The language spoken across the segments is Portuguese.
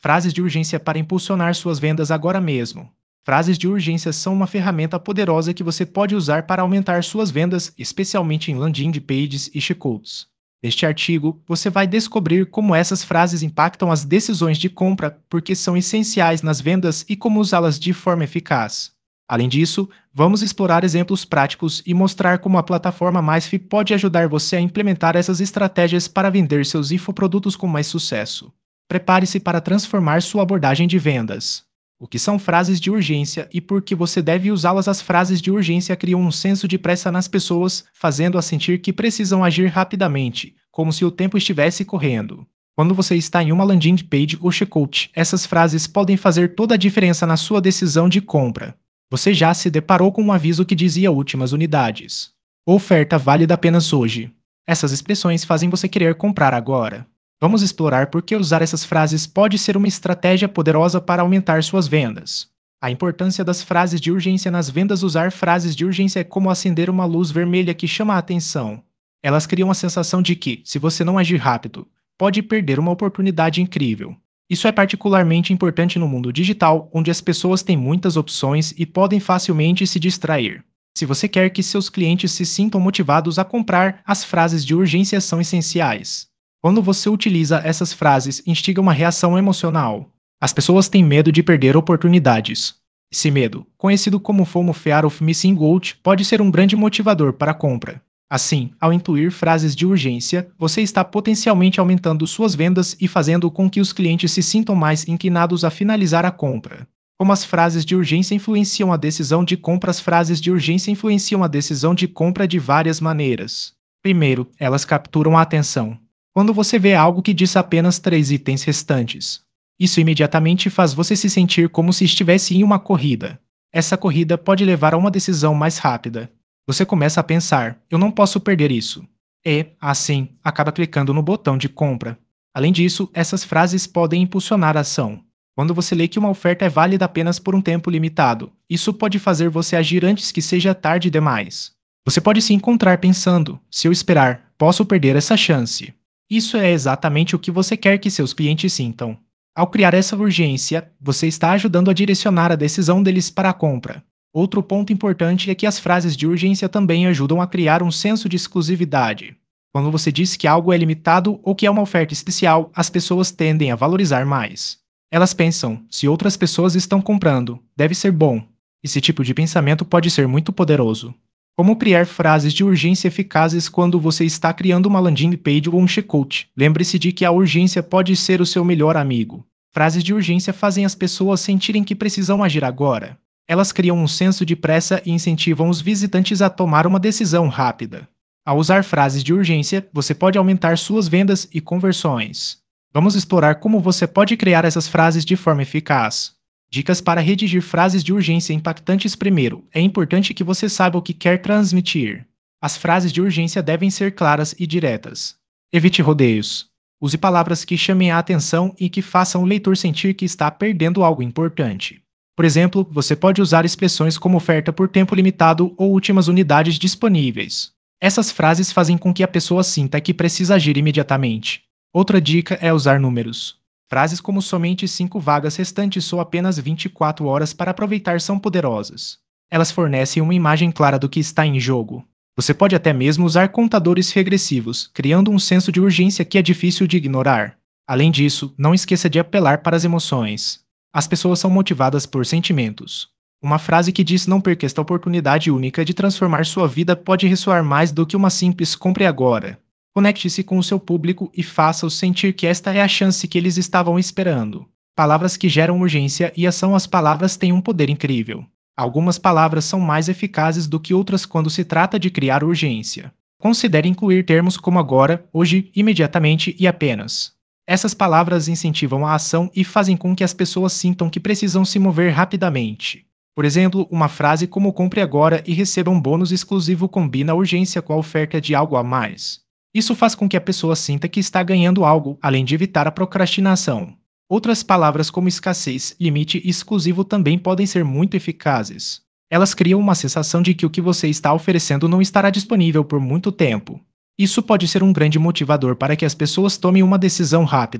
Frases de urgência para impulsionar suas vendas agora mesmo. Frases de urgência são uma ferramenta poderosa que você pode usar para aumentar suas vendas, especialmente em landing pages e checkout. Neste artigo, você vai descobrir como essas frases impactam as decisões de compra, porque são essenciais nas vendas e como usá-las de forma eficaz. Além disso, vamos explorar exemplos práticos e mostrar como a plataforma MySfi pode ajudar você a implementar essas estratégias para vender seus infoprodutos com mais sucesso. Prepare-se para transformar sua abordagem de vendas. O que são frases de urgência e por que você deve usá-las? As frases de urgência criam um senso de pressa nas pessoas, fazendo-as sentir que precisam agir rapidamente, como se o tempo estivesse correndo. Quando você está em uma landing page ou checkout, essas frases podem fazer toda a diferença na sua decisão de compra. Você já se deparou com um aviso que dizia últimas unidades. Oferta válida apenas hoje. Essas expressões fazem você querer comprar agora. Vamos explorar por que usar essas frases pode ser uma estratégia poderosa para aumentar suas vendas. A importância das frases de urgência nas vendas. Usar frases de urgência é como acender uma luz vermelha que chama a atenção. Elas criam a sensação de que, se você não agir rápido, pode perder uma oportunidade incrível. Isso é particularmente importante no mundo digital, onde as pessoas têm muitas opções e podem facilmente se distrair. Se você quer que seus clientes se sintam motivados a comprar, as frases de urgência são essenciais. Quando você utiliza essas frases, instiga uma reação emocional. As pessoas têm medo de perder oportunidades. Esse medo, conhecido como FOMO, Fear of Missing Out, pode ser um grande motivador para a compra. Assim, ao incluir frases de urgência, você está potencialmente aumentando suas vendas e fazendo com que os clientes se sintam mais inclinados a finalizar a compra. Como as frases de urgência influenciam a decisão de compra? As frases de urgência influenciam a decisão de compra de várias maneiras. Primeiro, elas capturam a atenção. Quando você vê algo que diz apenas 3 itens restantes, isso imediatamente faz você se sentir como se estivesse em uma corrida. Essa corrida pode levar a uma decisão mais rápida. Você começa a pensar, eu não posso perder isso. E, assim, acaba clicando no botão de compra. Além disso, essas frases podem impulsionar a ação. Quando você lê que uma oferta é válida apenas por um tempo limitado, isso pode fazer você agir antes que seja tarde demais. Você pode se encontrar pensando, se eu esperar, posso perder essa chance. Isso é exatamente o que você quer que seus clientes sintam. Ao criar essa urgência, você está ajudando a direcionar a decisão deles para a compra. Outro ponto importante é que as frases de urgência também ajudam a criar um senso de exclusividade. Quando você diz que algo é limitado ou que é uma oferta especial, as pessoas tendem a valorizar mais. Elas pensam, se outras pessoas estão comprando, deve ser bom. Esse tipo de pensamento pode ser muito poderoso. Como criar frases de urgência eficazes quando você está criando uma landing page ou um checkout? Lembre-se de que a urgência pode ser o seu melhor amigo. Frases de urgência fazem as pessoas sentirem que precisam agir agora. Elas criam um senso de pressa e incentivam os visitantes a tomar uma decisão rápida. Ao usar frases de urgência, você pode aumentar suas vendas e conversões. Vamos explorar como você pode criar essas frases de forma eficaz. Dicas para redigir frases de urgência impactantes. Primeiro, é importante que você saiba o que quer transmitir. As frases de urgência devem ser claras e diretas. Evite rodeios. Use palavras que chamem a atenção e que façam o leitor sentir que está perdendo algo importante. Por exemplo, você pode usar expressões como oferta por tempo limitado ou últimas unidades disponíveis. Essas frases fazem com que a pessoa sinta que precisa agir imediatamente. Outra dica é usar números. Frases como somente 5 vagas restantes ou apenas 24 horas para aproveitar são poderosas. Elas fornecem uma imagem clara do que está em jogo. Você pode até mesmo usar contadores regressivos, criando um senso de urgência que é difícil de ignorar. Além disso, não esqueça de apelar para as emoções. As pessoas são motivadas por sentimentos. Uma frase que diz não perca esta oportunidade única de transformar sua vida pode ressoar mais do que uma simples compre agora. Conecte-se com o seu público e faça-os sentir que esta é a chance que eles estavam esperando. Palavras que geram urgência e ação. As palavras têm um poder incrível. Algumas palavras são mais eficazes do que outras quando se trata de criar urgência. Considere incluir termos como agora, hoje, imediatamente e apenas. Essas palavras incentivam a ação e fazem com que as pessoas sintam que precisam se mover rapidamente. Por exemplo, uma frase como compre agora e receba um bônus exclusivo combina a urgência com a oferta de algo a mais. Isso faz com que a pessoa sinta que está ganhando algo, além de evitar a procrastinação. Outras palavras como escassez, limite e exclusivo também podem ser muito eficazes. Elas criam uma sensação de que o que você está oferecendo não estará disponível por muito tempo. Isso pode ser um grande motivador para que as pessoas tomem uma decisão rápida.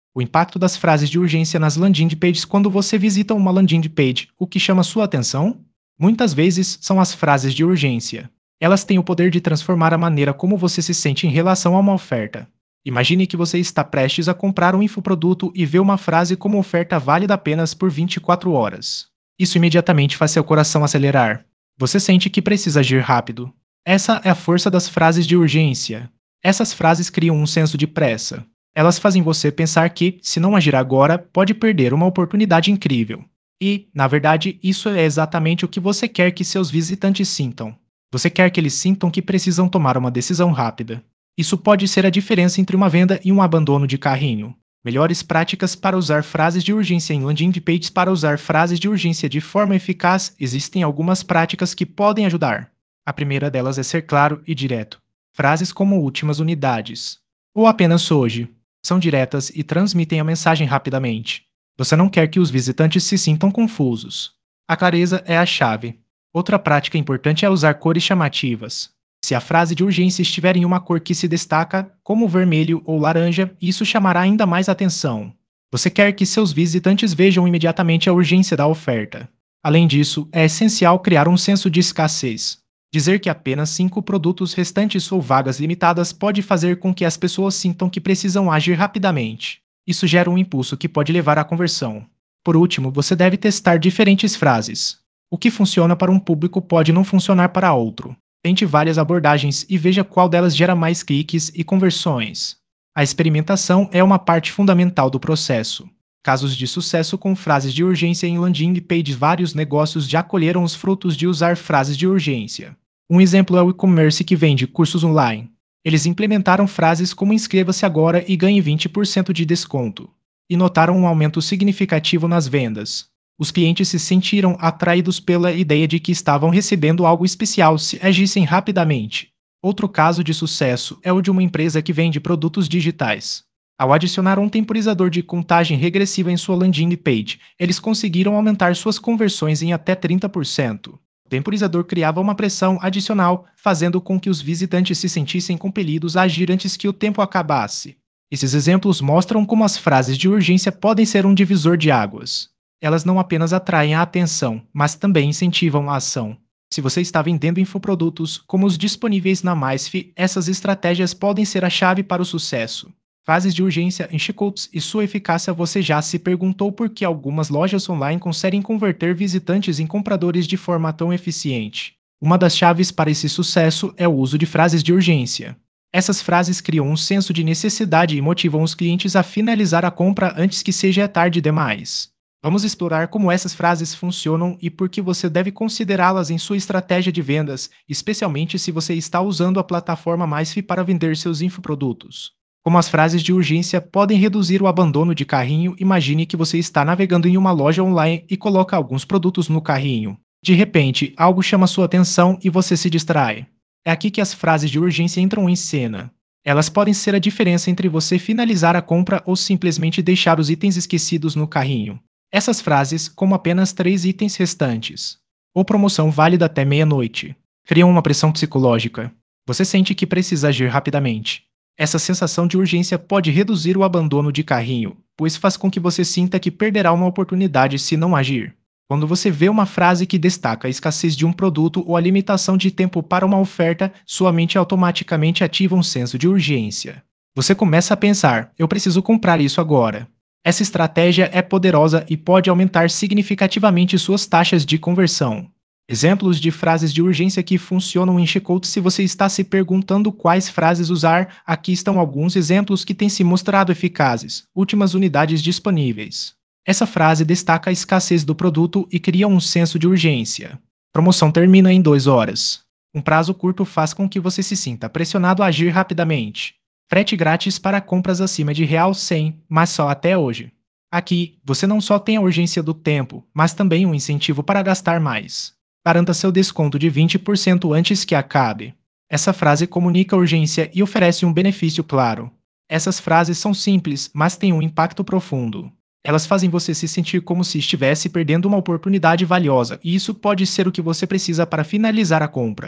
O impacto das frases de urgência nas landing pages quando você visita uma landing page, o que chama sua atenção? Muitas vezes são as frases de urgência. Elas têm o poder de transformar a maneira como você se sente em relação a uma oferta. Imagine que você está prestes a comprar um infoproduto e vê uma frase como oferta válida apenas por 24 horas. Isso imediatamente faz seu coração acelerar. Você sente que precisa agir rápido. Essa é a força das frases de urgência. Essas frases criam um senso de pressa. Elas fazem você pensar que, se não agir agora, pode perder uma oportunidade incrível. E, na verdade, isso é exatamente o que você quer que seus visitantes sintam. Você quer que eles sintam que precisam tomar uma decisão rápida. Isso pode ser a diferença entre uma venda e um abandono de carrinho. Melhores práticas para usar frases de urgência em landing pages. Para usar frases de urgência de forma eficaz, existem algumas práticas que podem ajudar. A primeira delas é ser claro e direto. Frases como últimas unidades ou apenas hoje são diretas e transmitem a mensagem rapidamente. Você não quer que os visitantes se sintam confusos. A clareza é a chave. Outra prática importante é usar cores chamativas. Se a frase de urgência estiver em uma cor que se destaca, como vermelho ou laranja, isso chamará ainda mais atenção. Você quer que seus visitantes vejam imediatamente a urgência da oferta. Além disso, é essencial criar um senso de escassez. Dizer que apenas 5 produtos restantes ou vagas limitadas pode fazer com que as pessoas sintam que precisam agir rapidamente. Isso gera um impulso que pode levar à conversão. Por último, você deve testar diferentes frases. O que funciona para um público pode não funcionar para outro. Tente várias abordagens e veja qual delas gera mais cliques e conversões. A experimentação é uma parte fundamental do processo. Casos de sucesso com frases de urgência em landing pages. Vários negócios já colheram os frutos de usar frases de urgência. Um exemplo é o e-commerce que vende cursos online. Eles implementaram frases como inscreva-se agora e ganhe 20% de desconto. E notaram um aumento significativo nas vendas. Os clientes se sentiram atraídos pela ideia de que estavam recebendo algo especial se agissem rapidamente. Outro caso de sucesso é o de uma empresa que vende produtos digitais. Ao adicionar um temporizador de contagem regressiva em sua landing page, eles conseguiram aumentar suas conversões em até 30%. O temporizador criava uma pressão adicional, fazendo com que os visitantes se sentissem compelidos a agir antes que o tempo acabasse. Esses exemplos mostram como as frases de urgência podem ser um divisor de águas. Elas não apenas atraem a atenção, mas também incentivam a ação. Se você está vendendo infoprodutos, como os disponíveis na MySfi, essas estratégias podem ser a chave para o sucesso. Frases de urgência em checkout e sua eficácia. Você já se perguntou por que algumas lojas online conseguem converter visitantes em compradores de forma tão eficiente? Uma das chaves para esse sucesso é o uso de frases de urgência. Essas frases criam um senso de necessidade e motivam os clientes a finalizar a compra antes que seja tarde demais. Vamos explorar como essas frases funcionam e por que você deve considerá-las em sua estratégia de vendas, especialmente se você está usando a plataforma MySfi para vender seus infoprodutos. Como as frases de urgência podem reduzir o abandono de carrinho. Imagine que você está navegando em uma loja online e coloca alguns produtos no carrinho. De repente, algo chama sua atenção e você se distrai. É aqui que as frases de urgência entram em cena. Elas podem ser a diferença entre você finalizar a compra ou simplesmente deixar os itens esquecidos no carrinho. Essas frases, como apenas 3 itens restantes, ou promoção válida até meia-noite, criam uma pressão psicológica. Você sente que precisa agir rapidamente. Essa sensação de urgência pode reduzir o abandono de carrinho, pois faz com que você sinta que perderá uma oportunidade se não agir. Quando você vê uma frase que destaca a escassez de um produto ou a limitação de tempo para uma oferta, sua mente automaticamente ativa um senso de urgência. Você começa a pensar: eu preciso comprar isso agora. Essa estratégia é poderosa e pode aumentar significativamente suas taxas de conversão. Exemplos de frases de urgência que funcionam em checkout. Se você está se perguntando quais frases usar, aqui estão alguns exemplos que têm se mostrado eficazes. Últimas unidades disponíveis. Essa frase destaca a escassez do produto e cria um senso de urgência. Promoção termina em 2 horas. Um prazo curto faz com que você se sinta pressionado a agir rapidamente. Frete grátis para compras acima de R$100, mas só até hoje. Aqui, você não só tem a urgência do tempo, mas também um incentivo para gastar mais. Garanta seu desconto de 20% antes que acabe. Essa frase comunica urgência e oferece um benefício claro. Essas frases são simples, mas têm um impacto profundo. Elas fazem você se sentir como se estivesse perdendo uma oportunidade valiosa, e isso pode ser o que você precisa para finalizar a compra.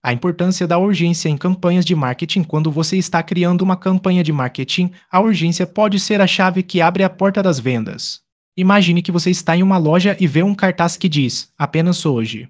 A importância da urgência em campanhas de marketing. Quando você está criando uma campanha de marketing, a urgência pode ser a chave que abre a porta das vendas. Imagine que você está em uma loja e vê um cartaz que diz: apenas hoje,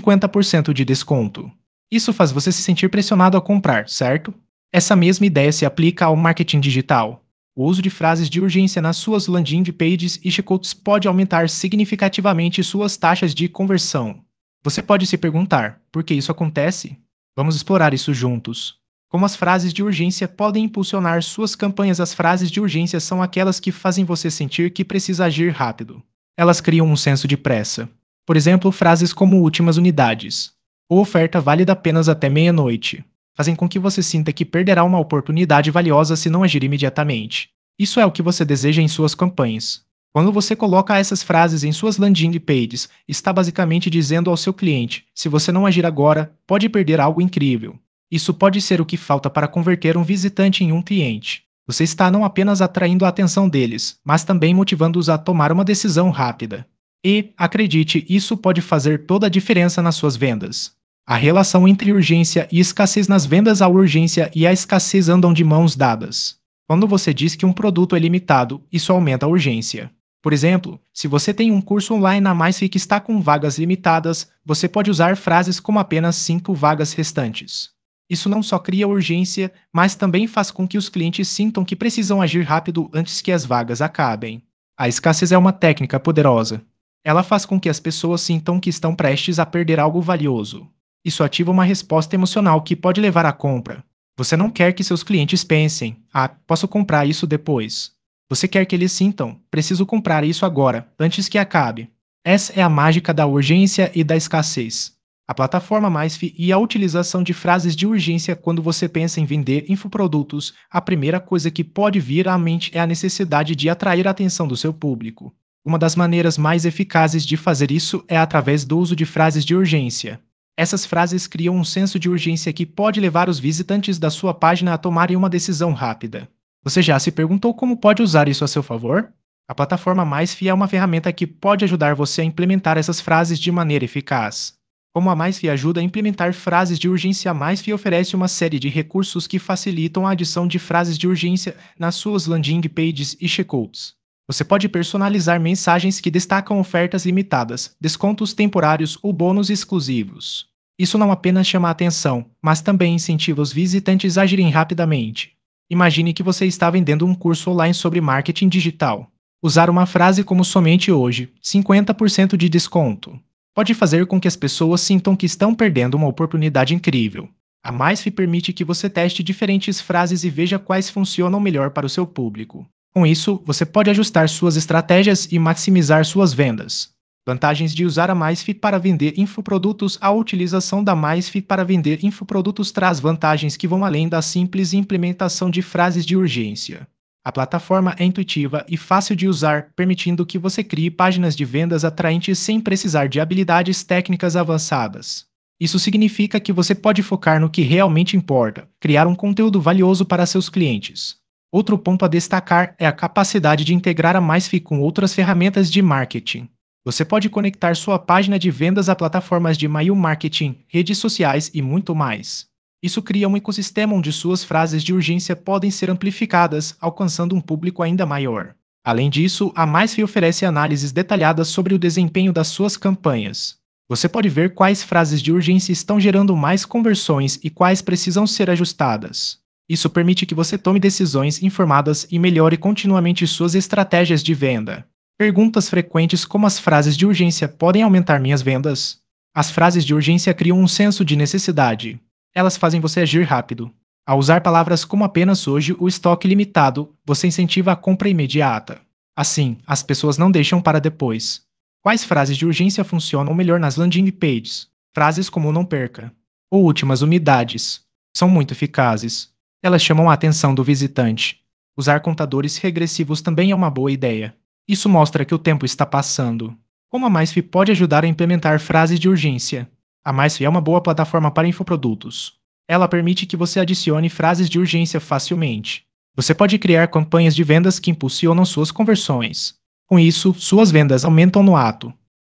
50% de desconto. Isso faz você se sentir pressionado a comprar, certo? Essa mesma ideia se aplica ao marketing digital. O uso de frases de urgência nas suas landing pages e checkouts pode aumentar significativamente suas taxas de conversão. Você pode se perguntar: por que isso acontece? Vamos explorar isso juntos. Como as frases de urgência podem impulsionar suas campanhas? As frases de urgência são aquelas que fazem você sentir que precisa agir rápido. Elas criam um senso de pressa. Por exemplo, frases como últimas unidades ou oferta válida apenas até meia-noite fazem com que você sinta que perderá uma oportunidade valiosa se não agir imediatamente. Isso é o que você deseja em suas campanhas. Quando você coloca essas frases em suas landing pages, está basicamente dizendo ao seu cliente: se você não agir agora, pode perder algo incrível. Isso pode ser o que falta para converter um visitante em um cliente. Você está não apenas atraindo a atenção deles, mas também motivando-os a tomar uma decisão rápida. E, acredite, isso pode fazer toda a diferença nas suas vendas. A relação entre urgência e escassez nas vendas. A urgência e a escassez andam de mãos dadas. Quando você diz que um produto é limitado, isso aumenta a urgência. Por exemplo, se você tem um curso online na MySfi que está com vagas limitadas, você pode usar frases como apenas 5 vagas restantes. Isso não só cria urgência, mas também faz com que os clientes sintam que precisam agir rápido antes que as vagas acabem. A escassez é uma técnica poderosa. Ela faz com que as pessoas sintam que estão prestes a perder algo valioso. Isso ativa uma resposta emocional que pode levar à compra. Você não quer que seus clientes pensem: ah, posso comprar isso depois. Você quer que eles sintam: preciso comprar isso agora, antes que acabe. Essa é a mágica da urgência e da escassez. A plataforma MySfi e a utilização de frases de urgência. Quando você pensa em vender infoprodutos, a primeira coisa que pode vir à mente é a necessidade de atrair a atenção do seu público. Uma das maneiras mais eficazes de fazer isso é através do uso de frases de urgência. Essas frases criam um senso de urgência que pode levar os visitantes da sua página a tomarem uma decisão rápida. Você já se perguntou como pode usar isso a seu favor? A plataforma MySfi é uma ferramenta que pode ajudar você a implementar essas frases de maneira eficaz. Como a MySfi ajuda a implementar frases de urgência? A MySfi oferece uma série de recursos que facilitam a adição de frases de urgência nas suas landing pages e checkouts. Você pode personalizar mensagens que destacam ofertas limitadas, descontos temporários ou bônus exclusivos. Isso não apenas chama a atenção, mas também incentiva os visitantes a agirem rapidamente. Imagine que você está vendendo um curso online sobre marketing digital. Usar uma frase como somente hoje, 50% de desconto, pode fazer com que as pessoas sintam que estão perdendo uma oportunidade incrível. A MySfi permite que você teste diferentes frases e veja quais funcionam melhor para o seu público. Com isso, você pode ajustar suas estratégias e maximizar suas vendas. Vantagens de usar a MySfi para vender infoprodutos. A utilização da MySfi para vender infoprodutos traz vantagens que vão além da simples implementação de frases de urgência. A plataforma é intuitiva e fácil de usar, permitindo que você crie páginas de vendas atraentes sem precisar de habilidades técnicas avançadas. Isso significa que você pode focar no que realmente importa, criar um conteúdo valioso para seus clientes. Outro ponto a destacar é a capacidade de integrar a MySfi com outras ferramentas de marketing. Você pode conectar sua página de vendas a plataformas de e-mail marketing, redes sociais e muito mais. Isso cria um ecossistema onde suas frases de urgência podem ser amplificadas, alcançando um público ainda maior. Além disso, a MySfi oferece análises detalhadas sobre o desempenho das suas campanhas. Você pode ver quais frases de urgência estão gerando mais conversões e quais precisam ser ajustadas. Isso permite que você tome decisões informadas e melhore continuamente suas estratégias de venda. Perguntas frequentes como: as frases de urgência podem aumentar minhas vendas? As frases de urgência criam um senso de necessidade. Elas fazem você agir rápido. Ao usar palavras como apenas hoje ou estoque limitado, você incentiva a compra imediata. Assim, as pessoas não deixam para depois. Quais frases de urgência funcionam melhor nas landing pages? Frases como não perca ou últimas unidades são muito eficazes. Elas chamam a atenção do visitante. Usar contadores regressivos também é uma boa ideia. Isso mostra que o tempo está passando. Como a MySfi pode ajudar a implementar frases de urgência? A MySfi é uma boa plataforma para infoprodutos. Ela permite que você adicione frases de urgência facilmente. Você pode criar campanhas de vendas que impulsionam suas conversões. Com isso, suas vendas aumentam no ato.